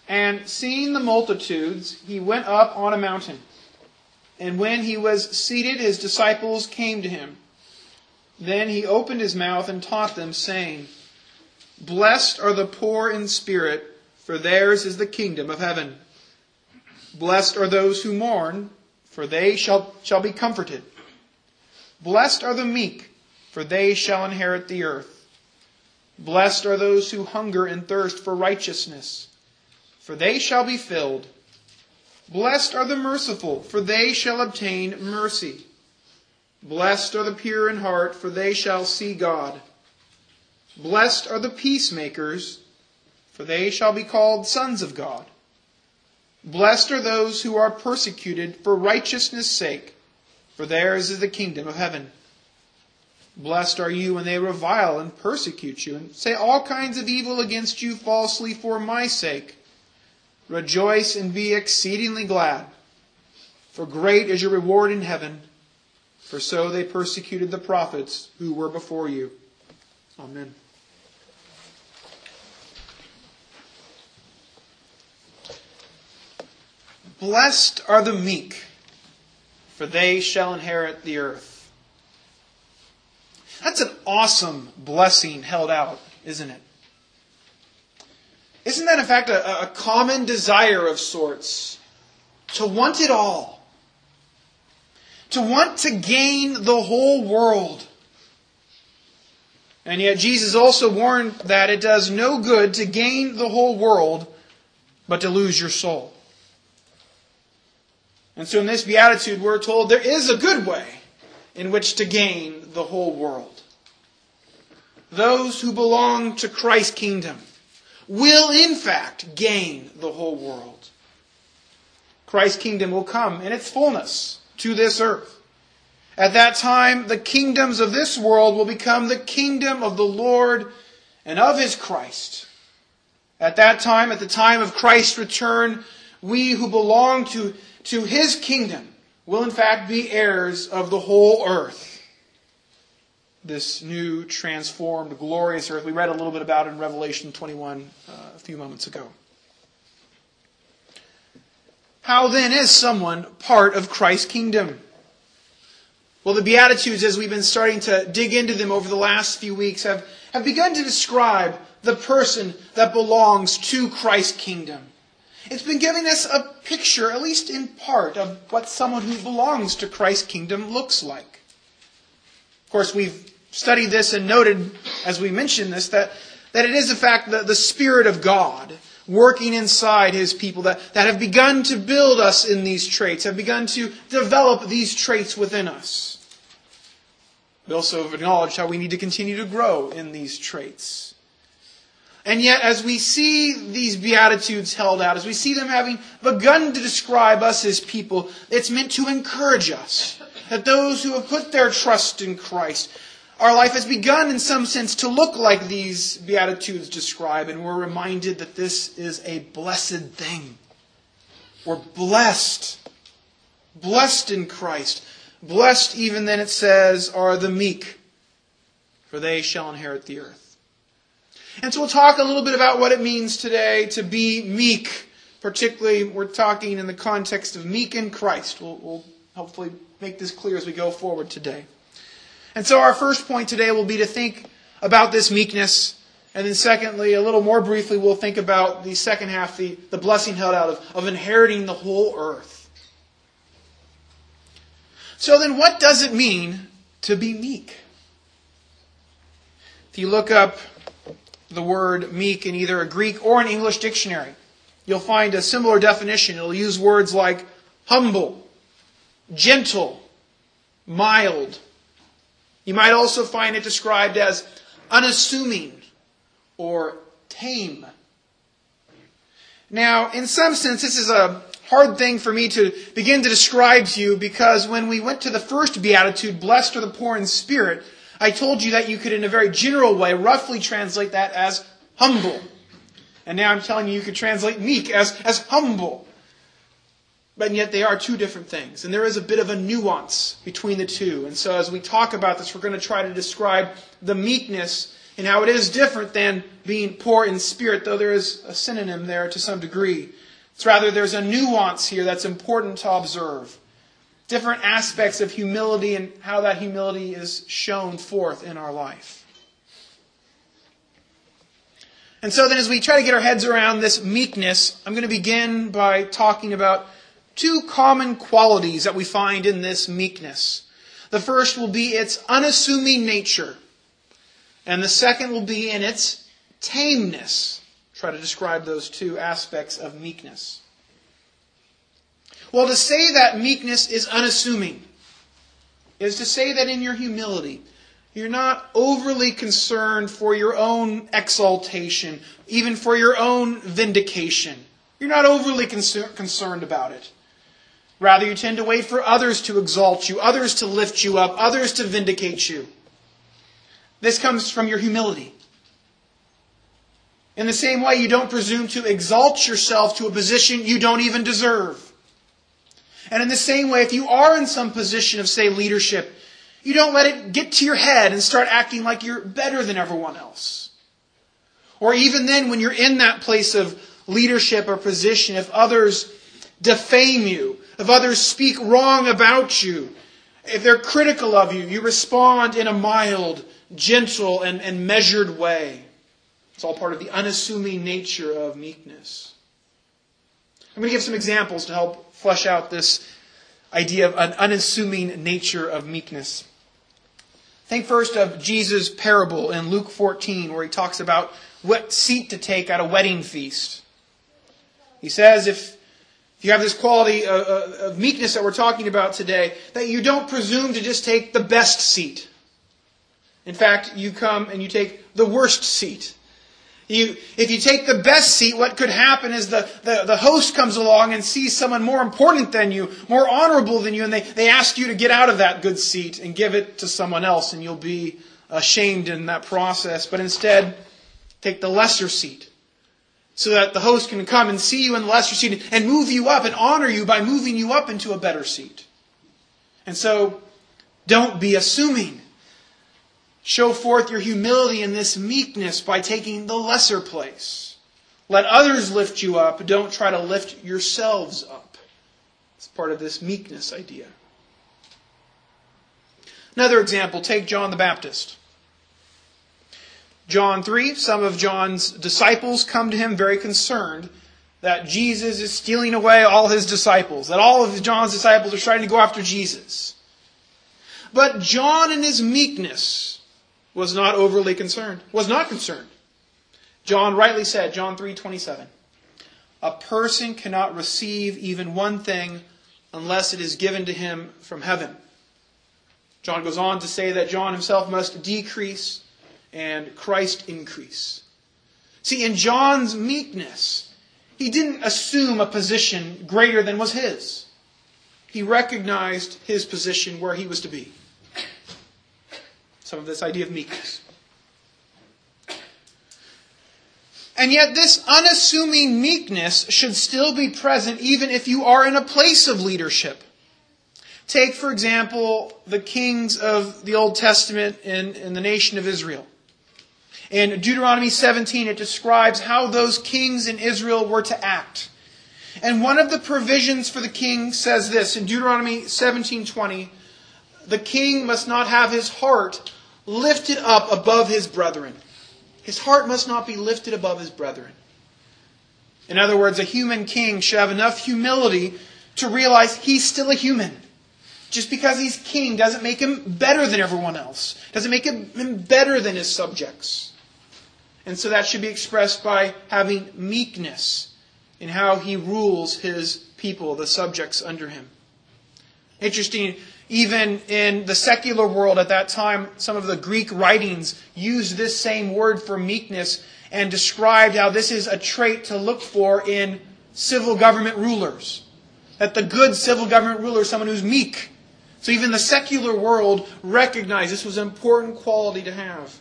And seeing the multitudes, he went up on a mountain. And when he was seated, his disciples came to him. Then he opened his mouth and taught them, saying, Blessed are the poor in spirit, for theirs is the kingdom of heaven. Blessed are those who mourn, for they shall be comforted. Blessed are the meek, for they shall inherit the earth. Blessed are those who hunger and thirst for righteousness, for they shall be filled. Blessed are the merciful, for they shall obtain mercy. Blessed are the pure in heart, for they shall see God. Blessed are the peacemakers, for they shall be called sons of God. Blessed are those who are persecuted for righteousness' sake, for theirs is the kingdom of heaven. Blessed are you when they revile and persecute you, and say all kinds of evil against you falsely for my sake. Rejoice and be exceedingly glad, for great is your reward in heaven, for so they persecuted the prophets who were before you. Amen. Blessed are the meek, for they shall inherit the earth. That's an awesome blessing held out, isn't it? Isn't that in fact a common desire of sorts? To want it all. To want to gain the whole world. And yet Jesus also warned that it does no good to gain the whole world, but to lose your soul. And so in this beatitude we're told there is a good way in which to gain the whole world. Those who belong to Christ's kingdom will in fact gain the whole world. Christ's kingdom will come in its fullness to this earth. At that time, the kingdoms of this world will become the kingdom of the Lord and of His Christ. At that time, at the time of Christ's return, we who belong to His kingdom will in fact be heirs of the whole earth. This new, transformed, glorious earth. We read a little bit about it in Revelation 21 a few moments ago. How then is someone part of Christ's kingdom? Well, the Beatitudes, as we've been starting to dig into them over the last few weeks, have begun to describe the person that belongs to Christ's kingdom. It's been giving us a picture, at least in part, of what someone who belongs to Christ's kingdom looks like. Of course, we've studied this and noted, as we mentioned this, that it is in fact the Spirit of God working inside His people that have begun to build us in these traits, have begun to develop these traits within us. We also have acknowledged how we need to continue to grow in these traits. And yet, as we see these Beatitudes held out, as we see them having begun to describe us as people, it's meant to encourage us that those who have put their trust in Christ, our life has begun in some sense to look like these Beatitudes describe, and we're reminded that this is a blessed thing. We're blessed. Blessed in Christ. Blessed, even then it says, are the meek, for they shall inherit the earth. And so we'll talk a little bit about what it means today to be meek. Particularly, we're talking in the context of meek in Christ. We'll hopefully make this clear as we go forward today. And so our first point today will be to think about this meekness. And then secondly, a little more briefly, we'll think about the second half, the blessing held out of inheriting the whole earth. So then what does it mean to be meek? If you look up the word meek in either a Greek or an English dictionary, you'll find a similar definition. It'll use words like humble, gentle, mild. You might also find it described as unassuming or tame. Now, in some sense, this is a hard thing for me to begin to describe to you, because when we went to the first beatitude, blessed are the poor in spirit, I told you that you could, in a very general way, roughly translate that as humble. And now I'm telling you could translate meek as humble. But yet they are two different things. And there is a bit of a nuance between the two. And so as we talk about this, we're going to try to describe the meekness and how it is different than being poor in spirit, though there is a synonym there to some degree. It's rather there's a nuance here that's important to observe. Different aspects of humility and how that humility is shown forth in our life. And so then as we try to get our heads around this meekness, I'm going to begin by talking about two common qualities that we find in this meekness. The first will be its unassuming nature. And the second will be in its tameness. Try to describe those two aspects of meekness. Well, to say that meekness is unassuming is to say that in your humility, you're not overly concerned for your own exaltation, even for your own vindication. You're not overly concerned about it. Rather, you tend to wait for others to exalt you, others to lift you up, others to vindicate you. This comes from your humility. In the same way, you don't presume to exalt yourself to a position you don't even deserve. And in the same way, if you are in some position of, say, leadership, you don't let it get to your head and start acting like you're better than everyone else. Or even then, when you're in that place of leadership or position, if others defame you, if others speak wrong about you, if they're critical of you, you respond in a mild, gentle, and measured way. It's all part of the unassuming nature of meekness. I'm going to give some examples to help flesh out this idea of an unassuming nature of meekness. Think first of Jesus' parable in Luke 14, where he talks about what seat to take at a wedding feast. He says, if you have this quality of meekness that we're talking about today, that you don't presume to just take the best seat. In fact, you come and you take the worst seat. If you take the best seat, what could happen is the host comes along and sees someone more important than you, more honorable than you, and they ask you to get out of that good seat and give it to someone else, and you'll be ashamed in that process. But instead, take the lesser seat, so that the host can come and see you in the lesser seat and move you up and honor you by moving you up into a better seat. And so, don't be assuming. Show forth your humility in this meekness by taking the lesser place. Let others lift you up. Don't try to lift yourselves up. It's part of this meekness idea. Another example, take John the Baptist. John 3, some of John's disciples come to him very concerned that Jesus is stealing away all his disciples, that all of John's disciples are trying to go after Jesus. But John in his meekness was not overly concerned, was not concerned. John rightly said, John 3:27, a person cannot receive even one thing unless it is given to him from heaven. John goes on to say that John himself must decrease and Christ increase. See, in John's meekness, he didn't assume a position greater than was his. He recognized his position where he was to be. Some of this idea of meekness. And yet this unassuming meekness should still be present even if you are in a place of leadership. Take, for example, the kings of the Old Testament in the nation of Israel. In Deuteronomy 17, it describes how those kings in Israel were to act. And one of the provisions for the king says this, in Deuteronomy 17:20, the king must not have his heart lifted up above his brethren. His heart must not be lifted above his brethren. In other words, a human king should have enough humility to realize he's still a human. Just because he's king doesn't make him better than everyone else. Doesn't make him better than his subjects. And so that should be expressed by having meekness in how he rules his people, the subjects under him. Interesting, even in the secular world at that time, some of the Greek writings used this same word for meekness and described how this is a trait to look for in civil government rulers. That the good civil government ruler is someone who's meek. So even the secular world recognized this was an important quality to have.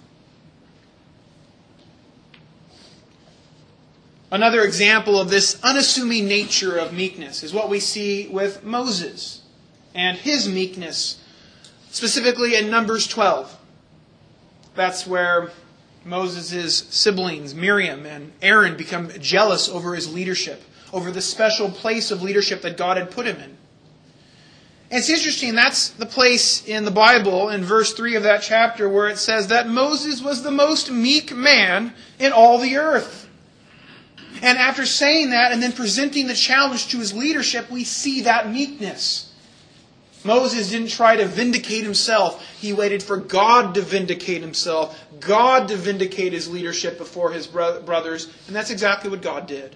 Another example of this unassuming nature of meekness is what we see with Moses and his meekness, specifically in Numbers 12. That's where Moses' siblings, Miriam and Aaron, become jealous over his leadership, over the special place of leadership that God had put him in. And it's interesting, that's the place in the Bible, in verse 3 of that chapter, where it says that Moses was the most meek man in all the earth. And after saying that and then presenting the challenge to his leadership, we see that meekness. Moses didn't try to vindicate himself. He waited for God to vindicate himself, God to vindicate his leadership before his brothers, and that's exactly what God did.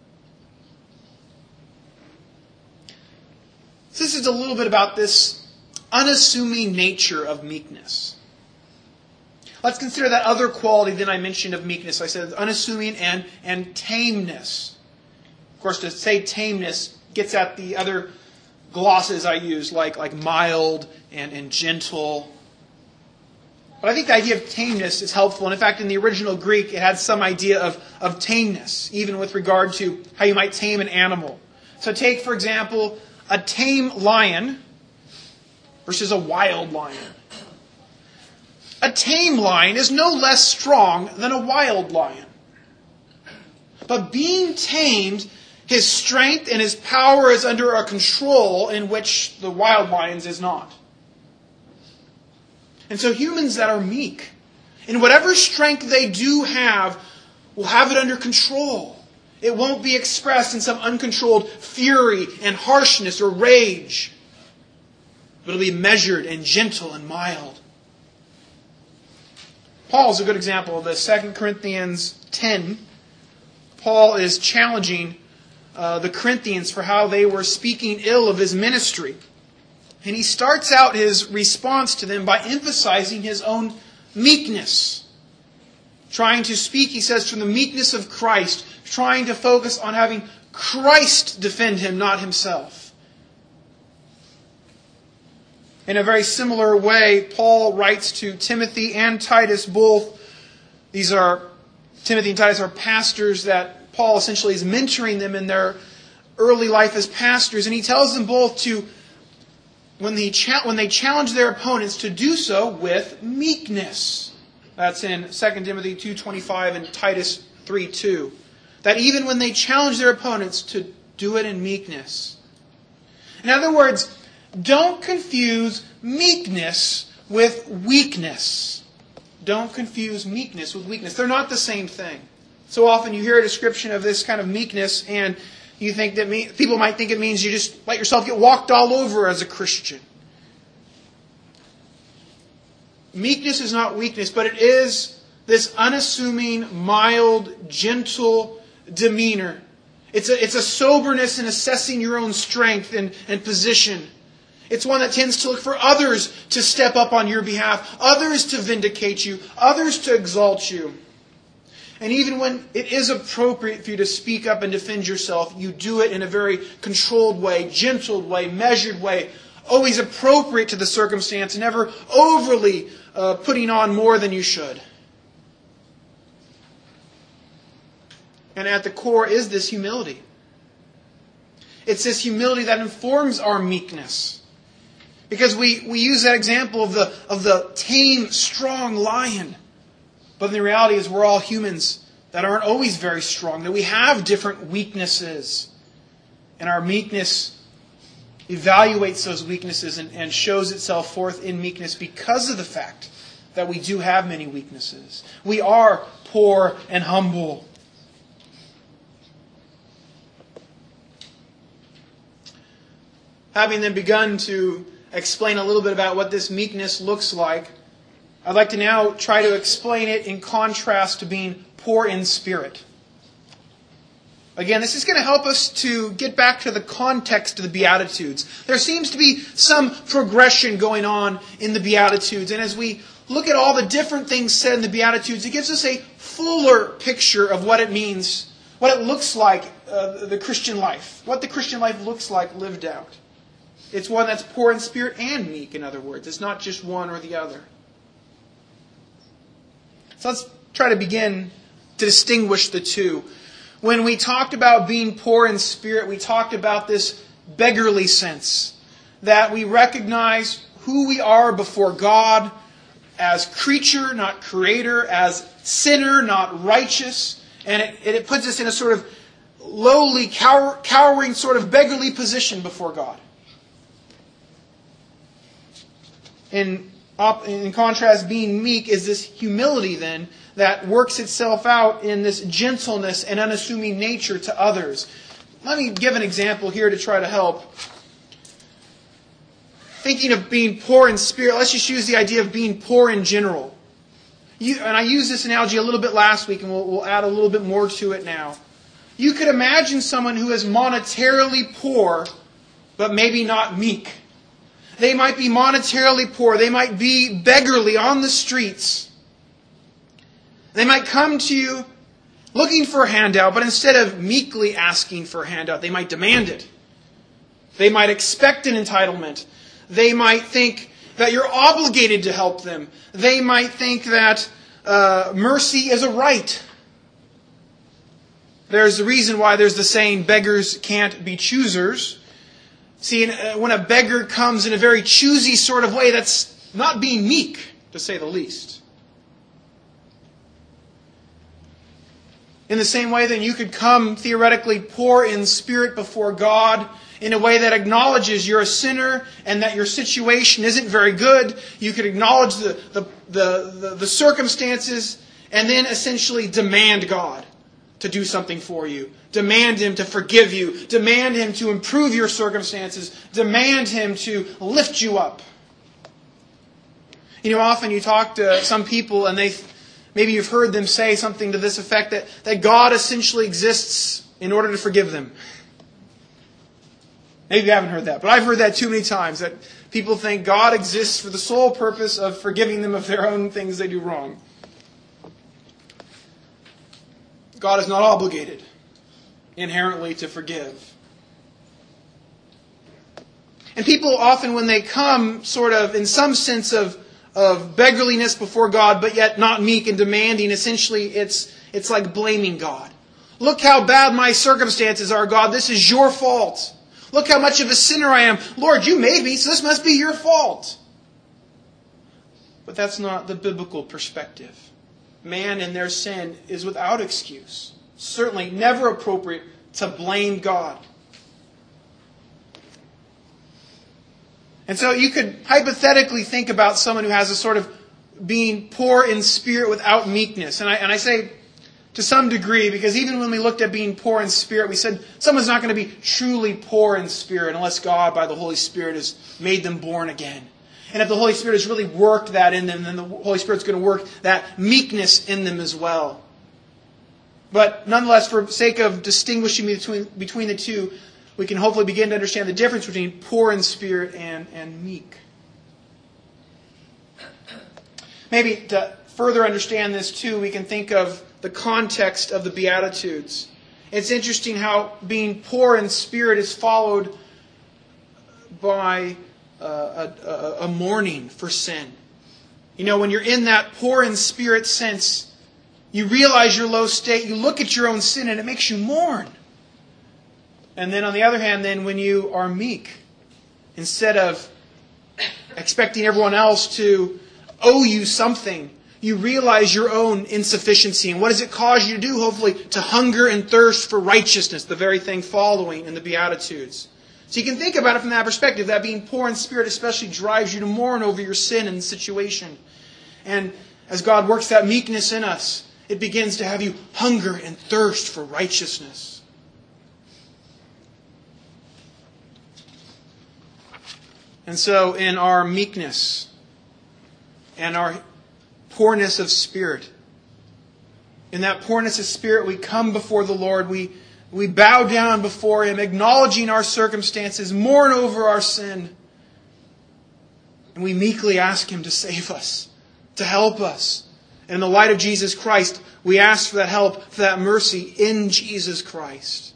So this is a little bit about this unassuming nature of meekness. Let's consider that other quality that I mentioned of meekness. I said unassuming and tameness. Of course, to say tameness gets at the other glosses I use, like mild and gentle. But I think the idea of tameness is helpful. And in fact, in the original Greek, it had some idea of tameness, even with regard to how you might tame an animal. So take, for example, a tame lion versus a wild lion. A tame lion is no less strong than a wild lion. But being tamed, his strength and his power is under a control in which the wild lion's is not. And so humans that are meek, in whatever strength they do have, will have it under control. It won't be expressed in some uncontrolled fury and harshness or rage. But it'll be measured and gentle and mild. Paul's a good example of this. 2 Corinthians 10. Paul is challenging the Corinthians for how they were speaking ill of his ministry. And he starts out his response to them by emphasizing his own meekness. Trying to speak, he says, from the meekness of Christ. Trying to focus on having Christ defend him, not himself. In a very similar way, Paul writes to Timothy and Titus both. Timothy and Titus are pastors that Paul essentially is mentoring them in their early life as pastors. And he tells them both to, when they challenge their opponents, to do so with meekness. That's in 2 Timothy 2:25 and Titus 3:2. That even when they challenge their opponents, to do it in meekness. In other words, don't confuse meekness with weakness. Don't confuse meekness with weakness. They're not the same thing. So often you hear a description of this kind of meekness and you think that people might think it means you just let yourself get walked all over as a Christian. Meekness is not weakness, but it is this unassuming, mild, gentle demeanor. It's a soberness in assessing your own strength and position. It's one that tends to look for others to step up on your behalf, others to vindicate you, others to exalt you. And even when it is appropriate for you to speak up and defend yourself, you do it in a very controlled way, gentle way, measured way, always appropriate to the circumstance, never overly putting on more than you should. And at the core is this humility. It's this humility that informs our meekness. Because we use that example of the tame, strong lion. But the reality is we're all humans that aren't always very strong, that we have different weaknesses. And our meekness evaluates those weaknesses and shows itself forth in meekness because of the fact that we do have many weaknesses. We are poor and humble. Having then begun to explain a little bit about what this meekness looks like, I'd like to now try to explain it in contrast to being poor in spirit. Again, this is going to help us to get back to the context of the Beatitudes. There seems to be some progression going on in the Beatitudes, and as we look at all the different things said in the Beatitudes, it gives us a fuller picture of what it means, what it looks like, the Christian life, what the Christian life looks like lived out. It's one that's poor in spirit and meek, in other words. It's not just one or the other. So let's try to begin to distinguish the two. When we talked about being poor in spirit, we talked about this beggarly sense. That we recognize who we are before God, as creature, not creator, as sinner, not righteous. And it puts us in a sort of lowly, cowering, sort of beggarly position before God. In contrast, being meek is this humility then that works itself out in this gentleness and unassuming nature to others. Let me give an example here to try to help. Thinking of being poor in spirit, let's just use the idea of being poor in general. And I used this analogy a little bit last week, and we'll add a little bit more to it now. You could imagine someone who is monetarily poor, but maybe not meek. They might be monetarily poor. They might be beggarly on the streets. They might come to you looking for a handout, but instead of meekly asking for a handout, they might demand it. They might expect an entitlement. They might think that you're obligated to help them. They might think that mercy is a right. There's a reason why there's the saying, beggars can't be choosers. See, when a beggar comes in a very choosy sort of way, that's not being meek, to say the least. In the same way, then, you could come theoretically poor in spirit before God in a way that acknowledges you're a sinner and that your situation isn't very good. You could acknowledge the circumstances and then essentially demand God to do something for you. Demand Him to forgive you. Demand Him to improve your circumstances. Demand Him to lift you up. You know, often you talk to some people and maybe you've heard them say something to this effect that God essentially exists in order to forgive them. Maybe you haven't heard that, but I've heard that too many times, that people think God exists for the sole purpose of forgiving them of their own things they do wrong. God is not obligated inherently to forgive. And people often, when they come sort of in some sense of beggarliness before God, but yet not meek and demanding, essentially it's like blaming God. Look how bad my circumstances are, God. This is your fault. Look how much of a sinner I am. Lord, you made me, so this must be your fault. But that's not the biblical perspective. Man in their sin is without excuse. Certainly never appropriate to blame God. And so you could hypothetically think about someone who has a sort of being poor in spirit without meekness. And I say to some degree, because even when we looked at being poor in spirit, we said someone's not going to be truly poor in spirit unless God, by the Holy Spirit, has made them born again. And if the Holy Spirit has really worked that in them, then the Holy Spirit's going to work that meekness in them as well. But nonetheless, for sake of distinguishing between the two, we can hopefully begin to understand the difference between poor in spirit and meek. Maybe to further understand this too, we can think of the context of the Beatitudes. It's interesting how being poor in spirit is followed by a mourning for sin. You know, when you're in that poor in spirit sense, you realize your low state, you look at your own sin, and it makes you mourn. And then on the other hand, then when you are meek, instead of expecting everyone else to owe you something, you realize your own insufficiency. And what does it cause you to do? Hopefully to hunger and thirst for righteousness, the very thing following in the Beatitudes. So you can think about it from that perspective, that being poor in spirit especially drives you to mourn over your sin and situation. And as God works that meekness in us, it begins to have you hunger and thirst for righteousness. And so in our meekness and our poorness of spirit, in that poorness of spirit, we come before the Lord, we bow down before Him, acknowledging our circumstances, mourn over our sin, and we meekly ask Him to save us, to help us. And in the light of Jesus Christ, we ask for that help, for that mercy in Jesus Christ.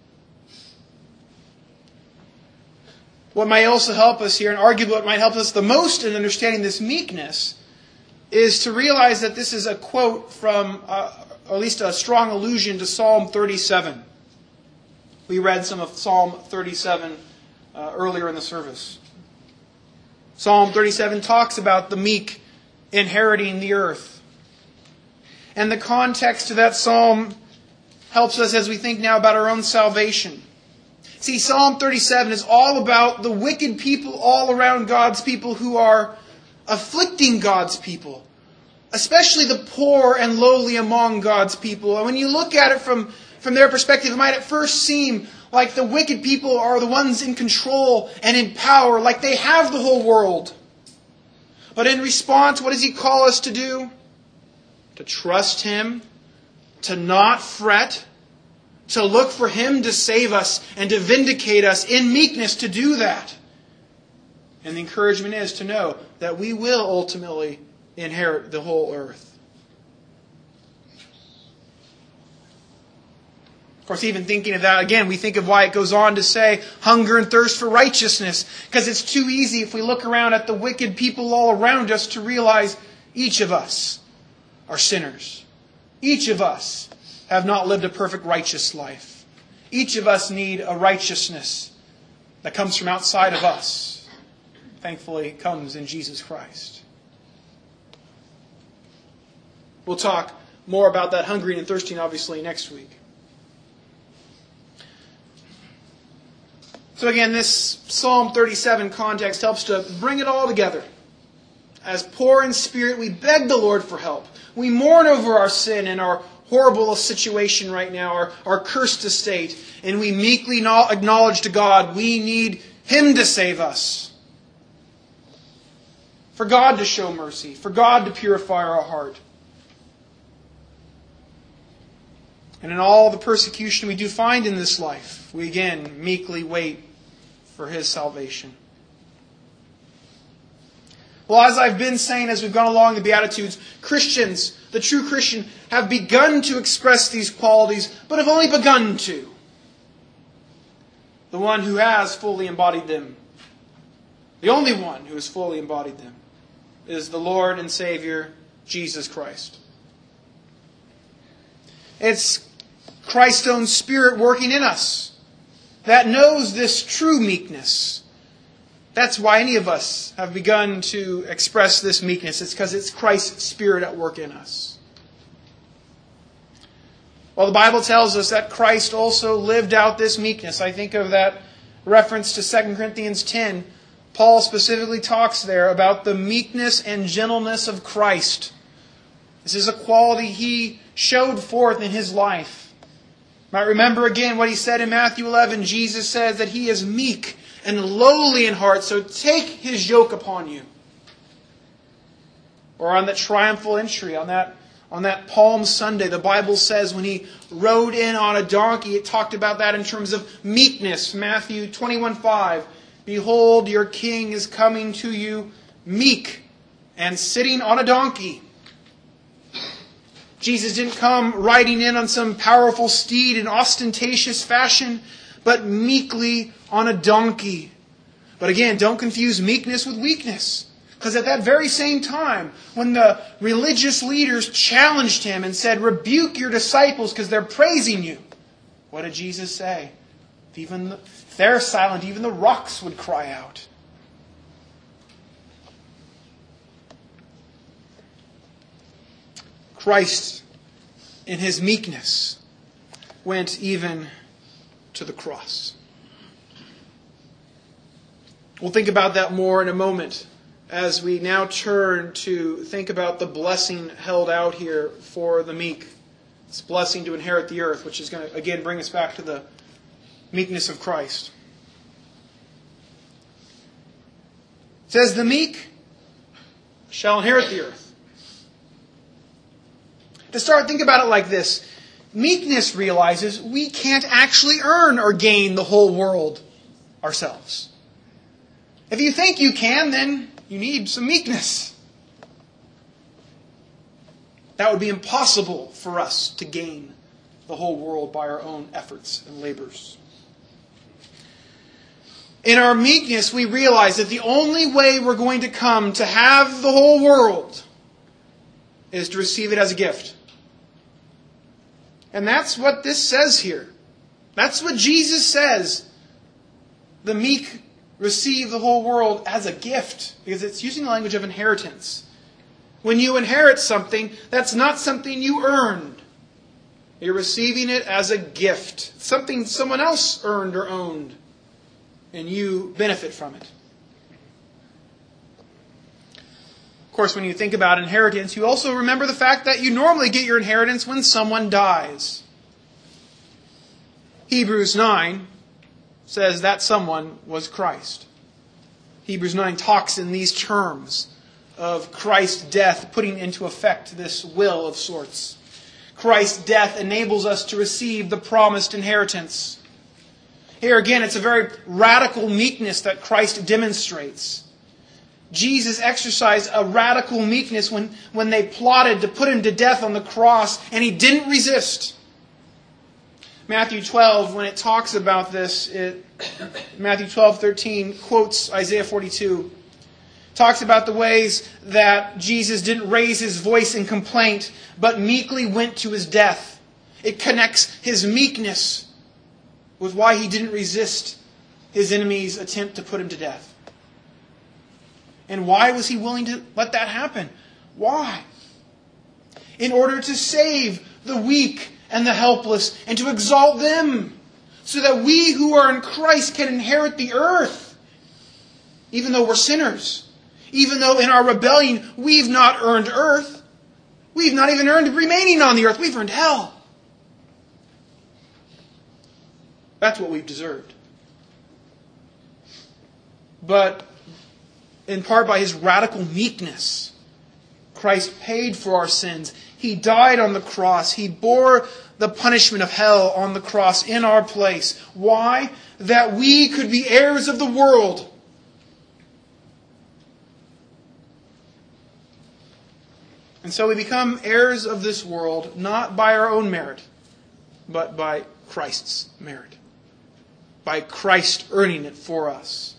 What might also help us here, and arguably what might help us the most in understanding this meekness, is to realize that this is a quote from, or at least a strong allusion to Psalm 37. We read some of Psalm 37 earlier in the service. Psalm 37 talks about the meek inheriting the earth. And the context to that psalm helps us as we think now about our own salvation. See, Psalm 37 is all about the wicked people all around God's people who are afflicting God's people, especially the poor and lowly among God's people. And when you look at it from their perspective, it might at first seem like the wicked people are the ones in control and in power, like they have the whole world. But in response, what does He call us to do? To trust Him, to not fret, to look for Him to save us and to vindicate us in meekness to do that. And the encouragement is to know that we will ultimately inherit the whole earth. Of course, even thinking of that, again, we think of why it goes on to say, hunger and thirst for righteousness. Because it's too easy if we look around at the wicked people all around us to realize each of us are sinners. Each of us have not lived a perfect righteous life. Each of us need a righteousness that comes from outside of us. Thankfully, it comes in Jesus Christ. We'll talk more about that hungering and thirsting, obviously, next week. So again, this Psalm 37 context helps to bring it all together. As poor in spirit, we beg the Lord for help. We mourn over our sin and our horrible situation right now, our cursed estate, and we meekly acknowledge to God we need Him to save us. For God to show mercy, for God to purify our heart. And in all the persecution we do find in this life, we again meekly wait for His salvation. Well, as I've been saying as we've gone along the Beatitudes, Christians, the true Christian, have begun to express these qualities, but have only begun to. The one who has fully embodied them, the only one who has fully embodied them, is the Lord and Savior, Jesus Christ. It's Christ's own Spirit working in us that knows this true meekness. That's why any of us have begun to express this meekness. It's because it's Christ's Spirit at work in us. Well, the Bible tells us that Christ also lived out this meekness. I think of that reference to 2 Corinthians 10. Paul specifically talks there about the meekness and gentleness of Christ. This is a quality He showed forth in His life. You might remember again what He said in Matthew 11. Jesus says that He is meek and lowly in heart, so take His yoke upon you. Or on that triumphal entry, on that Palm Sunday, the Bible says when He rode in on a donkey, it talked about that in terms of meekness. Matthew 21:5. Behold, your king is coming to you meek and sitting on a donkey. Jesus didn't come riding in on some powerful steed in ostentatious fashion, but meekly on a donkey. But again, don't confuse meekness with weakness. Because at that very same time, when the religious leaders challenged Him and said, rebuke your disciples because they're praising you, what did Jesus say? If they're silent, even the rocks would cry out. Christ, in His meekness, went even to the cross. We'll think about that more in a moment as we now turn to think about the blessing held out here for the meek. This blessing to inherit the earth, which is going to again bring us back to the meekness of Christ. It says, the meek shall inherit the earth. To start, think about it like this. Meekness realizes we can't actually earn or gain the whole world ourselves. If you think you can, then you need some meekness. That would be impossible for us to gain the whole world by our own efforts and labors. In our meekness, we realize that the only way we're going to come to have the whole world is to receive it as a gift. And that's what this says here. That's what Jesus says. The meek receive the whole world as a gift, because it's using the language of inheritance. When you inherit something, that's not something you earned. You're receiving it as a gift. Something someone else earned or owned. And you benefit from it. Of course, when you think about inheritance, you also remember the fact that you normally get your inheritance when someone dies. Hebrews 9 says that someone was Christ. Hebrews 9 talks in these terms of Christ's death putting into effect this will of sorts. Christ's death enables us to receive the promised inheritance. Here again, it's a very radical meekness that Christ demonstrates. Jesus exercised a radical meekness when they plotted to put him to death on the cross, and he didn't resist. Matthew 12, when it talks about this, Matthew 12:13 quotes Isaiah 42. Talks about the ways that Jesus didn't raise his voice in complaint, but meekly went to his death. It connects his meekness with why he didn't resist his enemy's attempt to put him to death. And why was he willing to let that happen? Why? In order to save the weak and the helpless and to exalt them, so that we who are in Christ can inherit the earth, even though we're sinners. Even though in our rebellion we've not earned earth. We've not even earned remaining on the earth. We've earned hell. That's what we've deserved. But in part by his radical meekness, Christ paid for our sins. He died on the cross. He bore the punishment of hell on the cross in our place. Why? That we could be heirs of the world. And so we become heirs of this world, not by our own merit, but by Christ's merit. By Christ earning it for us.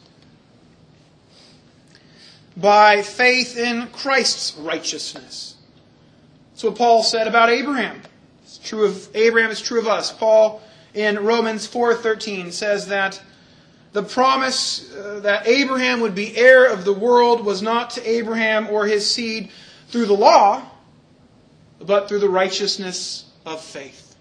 By faith in Christ's righteousness. That's what Paul said about Abraham. It's true of Abraham, it's true of us. Paul in Romans 4:13 says that the promise that Abraham would be heir of the world was not to Abraham or his seed through the law, but through the righteousness of faith.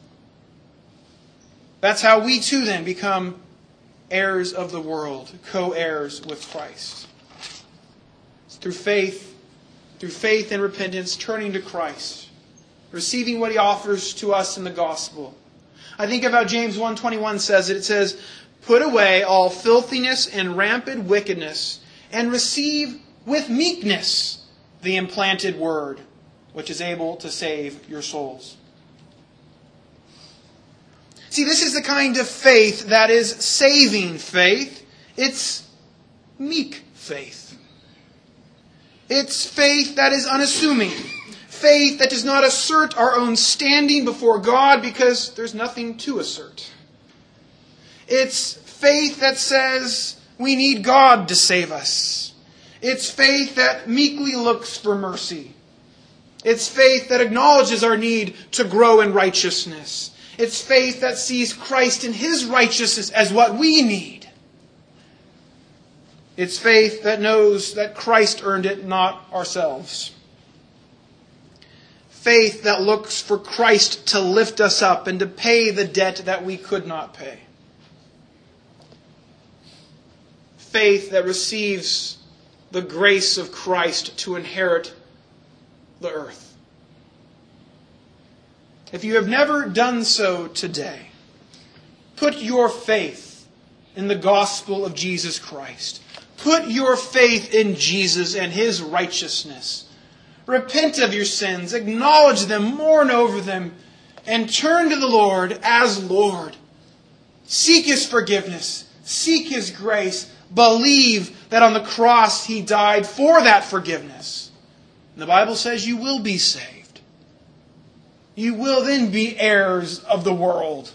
That's how we too then become heirs of the world, co-heirs with Christ. It's through faith and repentance, turning to Christ, receiving what He offers to us in the gospel. I think of how James 1:21 says it. It says, "Put away all filthiness and rampant wickedness, and receive with meekness the implanted word, which is able to save your souls." See, this is the kind of faith that is saving faith. It's meek faith. It's faith that is unassuming. Faith that does not assert our own standing before God because there's nothing to assert. It's faith that says we need God to save us. It's faith that meekly looks for mercy. It's faith that acknowledges our need to grow in righteousness. It's faith that sees Christ and His righteousness as what we need. It's faith that knows that Christ earned it, not ourselves. Faith that looks for Christ to lift us up and to pay the debt that we could not pay. Faith that receives the grace of Christ to inherit the earth. If you have never done so today, put your faith in the gospel of Jesus Christ. Put your faith in Jesus and His righteousness. Repent of your sins, acknowledge them, mourn over them, and turn to the Lord as Lord. Seek His forgiveness, seek His grace, believe that on the cross He died for that forgiveness. And the Bible says you will be saved. You will then be heirs of the world.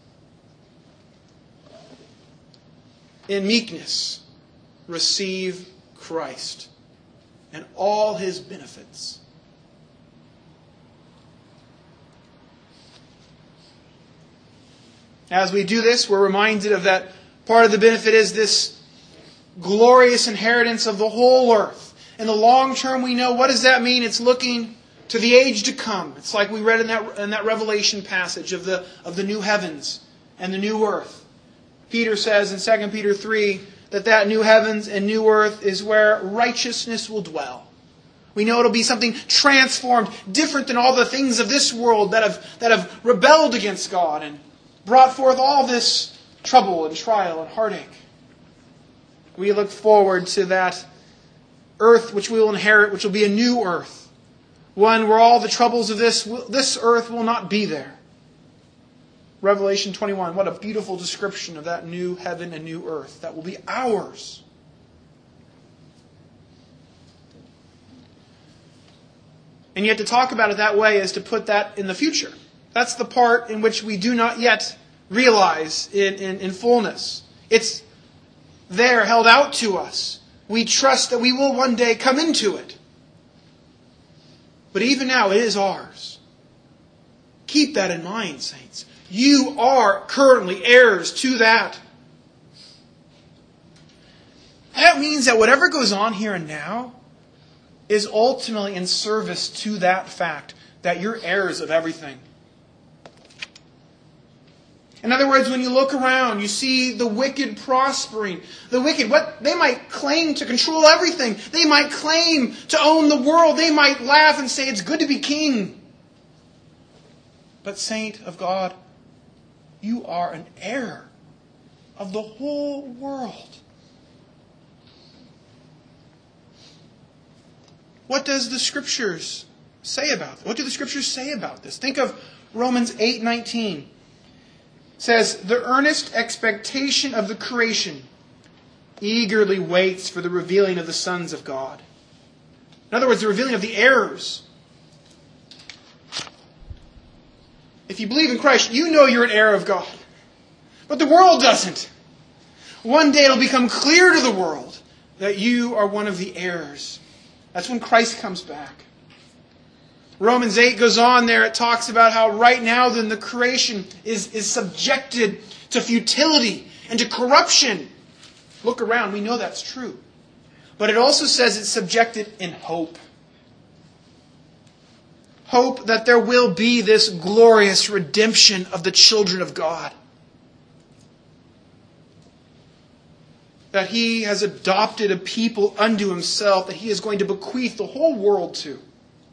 In meekness, receive Christ and all His benefits. As we do this, we're reminded of that part of the benefit is this glorious inheritance of the whole earth. In the long term, we know, what does that mean? It's looking to the age to come. It's like we read in that Revelation passage of the new heavens and the new earth. Peter says in 2 Peter 3 that new heavens and new earth is where righteousness will dwell. We know it'll be something transformed, different than all the things of this world that have rebelled against God and brought forth all this trouble and trial and heartache. We look forward to that earth which we will inherit, which will be a new earth. One where all the troubles of this earth will not be there. Revelation 21, what a beautiful description of that new heaven and new earth that will be ours. And yet to talk about it that way is to put that in the future. That's the part in which we do not yet realize in fullness. It's there, held out to us. We trust that we will one day come into it. But even now, it is ours. Keep that in mind, saints. You are currently heirs to that. That means that whatever goes on here and now is ultimately in service to that fact that you're heirs of everything. In other words, when you look around, you see the wicked prospering. The wicked, they might claim to control everything. They might claim to own the world. They might laugh and say it's good to be king. But saint of God, you are an heir of the whole world. What does the Scriptures say about this? What do the Scriptures say about this? Think of Romans 8:19. It says, the earnest expectation of the creation eagerly waits for the revealing of the sons of God. In other words, the revealing of the heirs. If you believe in Christ, you know you're an heir of God. But the world doesn't. One day it'll become clear to the world that you are one of the heirs. That's when Christ comes back. Romans 8 goes on there. It talks about how right now then the creation is subjected to futility and to corruption. Look around. We know that's true. But it also says it's subjected in hope. Hope that there will be this glorious redemption of the children of God. That He has adopted a people unto Himself that He is going to bequeath the whole world to.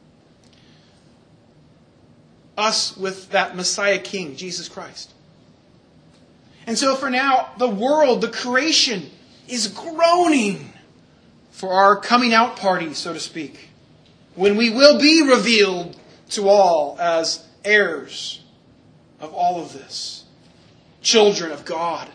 Us with that Messiah King, Jesus Christ. And so for now, the world, the creation, is groaning for our coming out party, so to speak. When we will be revealed to all as heirs of all of this. Children of God.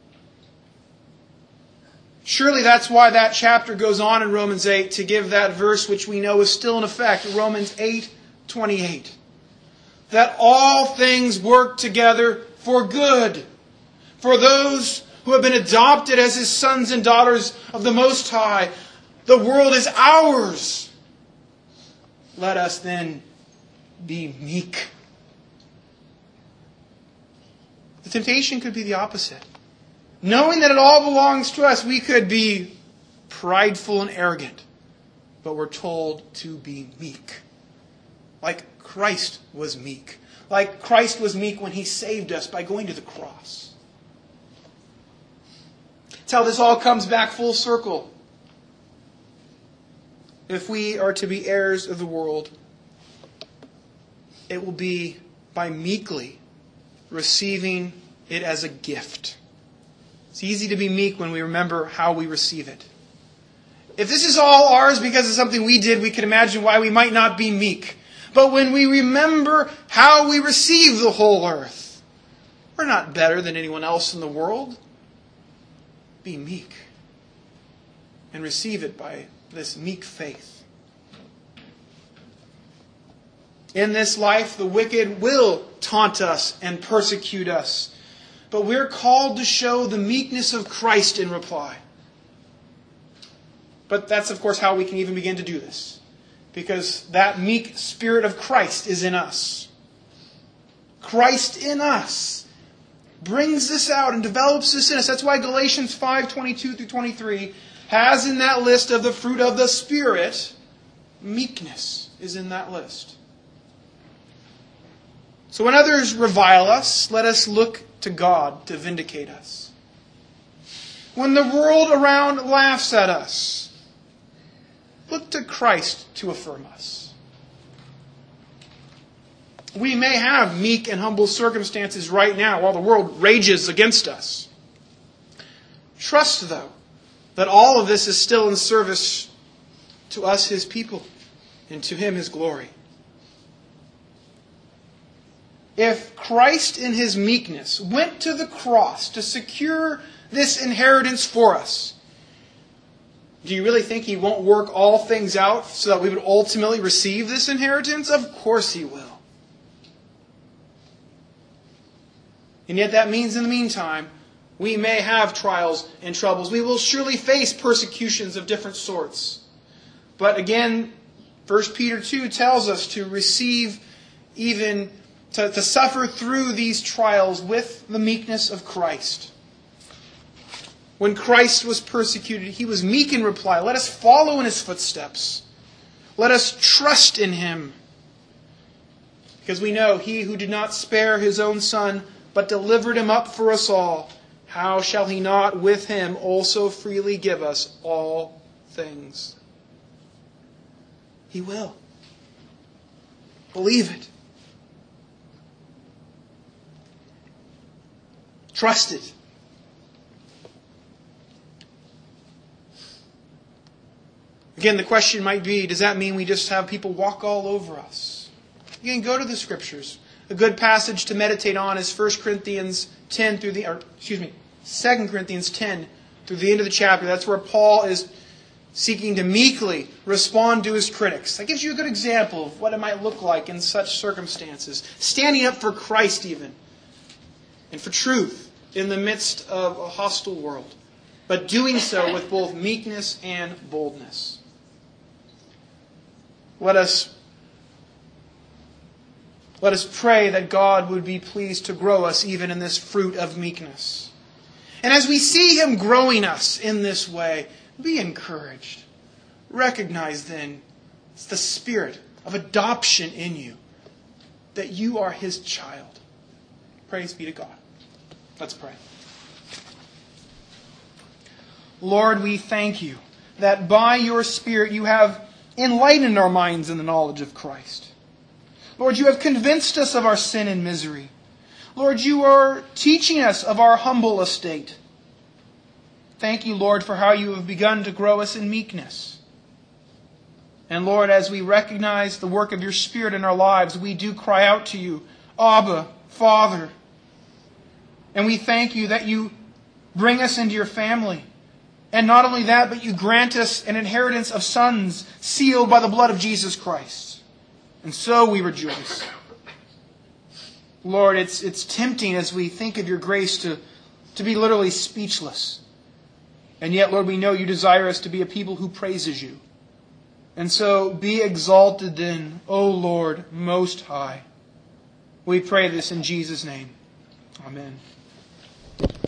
Surely that's why that chapter goes on in Romans 8 to give that verse which we know is still in effect. Romans 8:28. That all things work together for good. For those who have been adopted as His sons and daughters of the Most High. The world is ours. Let us then be meek. The temptation could be the opposite. Knowing that it all belongs to us, we could be prideful and arrogant. But we're told to be meek. Like Christ was meek. Like Christ was meek when He saved us by going to the cross. That's how this all comes back full circle. If we are to be heirs of the world, it will be by meekly receiving it as a gift. It's easy to be meek when we remember how we receive it. If this is all ours because of something we did, we can imagine why we might not be meek. But when we remember how we receive the whole earth, we're not better than anyone else in the world. Be meek and receive it by this meek faith. In this life, the wicked will taunt us and persecute us. But we're called to show the meekness of Christ in reply. But that's, of course, how we can even begin to do this. Because that meek Spirit of Christ is in us. Christ in us brings this out and develops this in us. That's why Galatians 5:22 through 23 has in that list of the fruit of the Spirit, meekness is in that list. So when others revile us, let us look to God to vindicate us. When the world around laughs at us, look to Christ to affirm us. We may have meek and humble circumstances right now while the world rages against us. Trust, though, that all of this is still in service to us, His people, and to Him, His glory. If Christ in His meekness went to the cross to secure this inheritance for us, do you really think He won't work all things out so that we would ultimately receive this inheritance? Of course He will. And yet that means in the meantime, we may have trials and troubles. We will surely face persecutions of different sorts. But again, 1 Peter 2 tells us to receive even, to suffer through these trials with the meekness of Christ. When Christ was persecuted, He was meek in reply. Let us follow in His footsteps. Let us trust in Him. Because we know He who did not spare His own Son, but delivered Him up for us all, how shall He not with Him also freely give us all things? He will. Believe it. Trust it. Again, the question might be, does that mean we just have people walk all over us? Again, go to the Scriptures. A good passage to meditate on is 2 Corinthians 10 through the end of the chapter. That's where Paul is seeking to meekly respond to his critics. That gives you a good example of what it might look like in such circumstances. Standing up for Christ even, and for truth in the midst of a hostile world, but doing so with both meekness and boldness. Let us pray that God would be pleased to grow us even in this fruit of meekness. And as we see Him growing us in this way, be encouraged. Recognize then it's the spirit of adoption in you, that you are His child. Praise be to God. Let's pray. Lord, we thank You that by Your Spirit You have enlightened our minds in the knowledge of Christ. Lord, You have convinced us of our sin and misery. Lord, You are teaching us of our humble estate. Thank You, Lord, for how You have begun to grow us in meekness. And Lord, as we recognize the work of Your Spirit in our lives, we do cry out to You, Abba, Father. And we thank You that You bring us into Your family. And not only that, but You grant us an inheritance of sons sealed by the blood of Jesus Christ. And so we rejoice. Lord, it's tempting as we think of Your grace to be literally speechless. And yet, Lord, we know You desire us to be a people who praises You. And so be exalted then, O Lord, Most High. We pray this in Jesus' name. Amen.